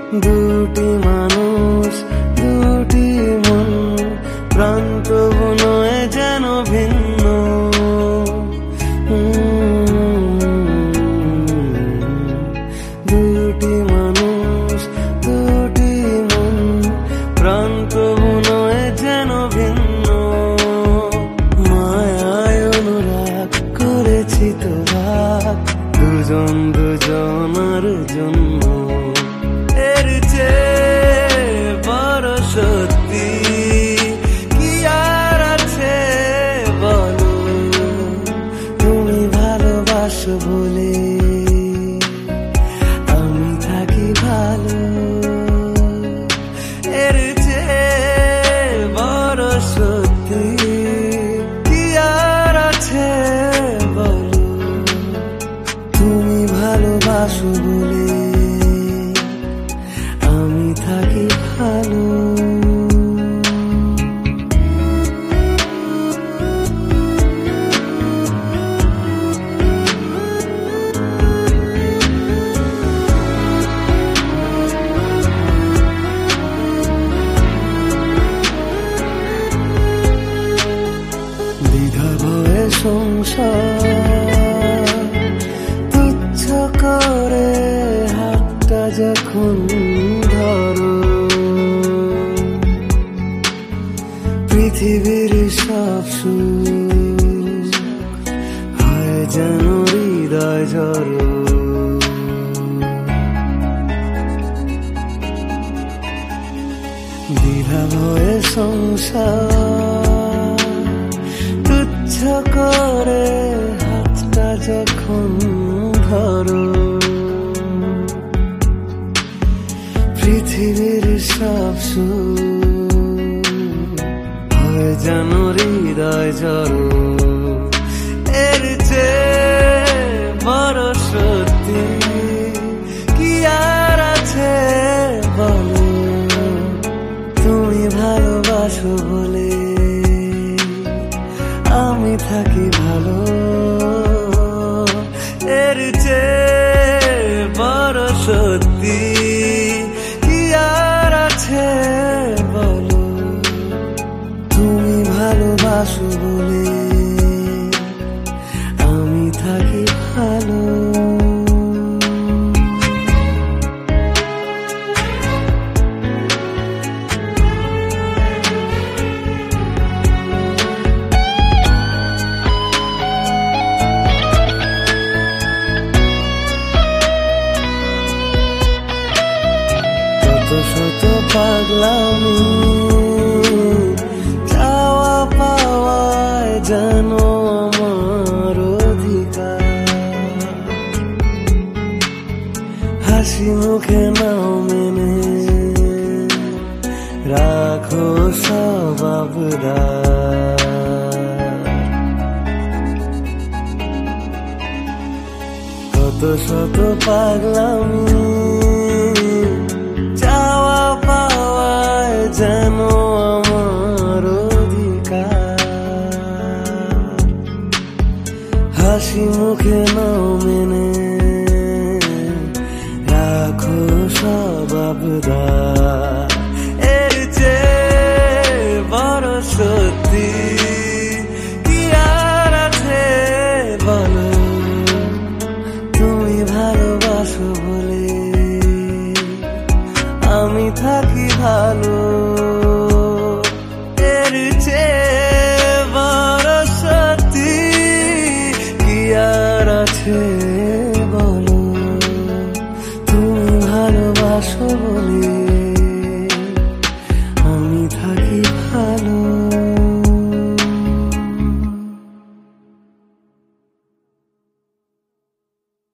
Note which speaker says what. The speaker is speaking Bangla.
Speaker 1: দুটি মানুষ দুটি মন, প্রাণ তবু নয় যেন ভিন্ন। দুটি মানুষ দুটি মন, প্রাণ তবু নয় যেন ভিন্ন। মায়ায় অনুরাগ করেছি তো ভাগ, দুজন দুজনার জন্য। এর চেয়ে বড় সত্যি কি আর আছে বলো, তুমি ভালোবাসো বলে আমি থাকি ভালো। এর চেয়ে বড় সত্যি কি আর আছে বলো, তুমি ভালোবাসো বলে আমি থাকি ভালো। দ্বিধা ভয়ে সংসার তুচ্ছ করে হাতটা যখন ধরো, পৃথিবীর সব সুখ হয় যেন হৃদয় ঝরো। দ্বিধা ভয়ে সংসার তুচ্ছ করে হাতটা যখন ধরো, পৃথিবীর সব সুখ হয় যেন হৃদয় ঝরো। এর চেয়ে বড় সত্যি কি আর আছে বলো, তুমি ভালোবাসো বলে আমি থাকি ভালো। এর চেয়ে বড় সত্যি কি আর আছে বলো, তুমি ভালোবাসো বলে আমি থাকি ভালো। শত পাগলামি চাওয়া পাওয়ায় যেন আমার অধিকার, হাসি মুখে নাও মেনে রাখো সব আবদার। কত শত পাগলামি চাওয়া পাওয়ায় যেন আমার অধিকার, হাসি মুখে নাও মেনে রাখো সব আবদার। এর চেয়ে বড় সত্যি কি আর আছে বলো, তুমি ভালোবাসো বলে আমি থাকি ভালো। এর চেয়ে বড় সত্যি কি আর আছে বলো, তুমি ভালোবাসো বলে আমি থাকি ভালো।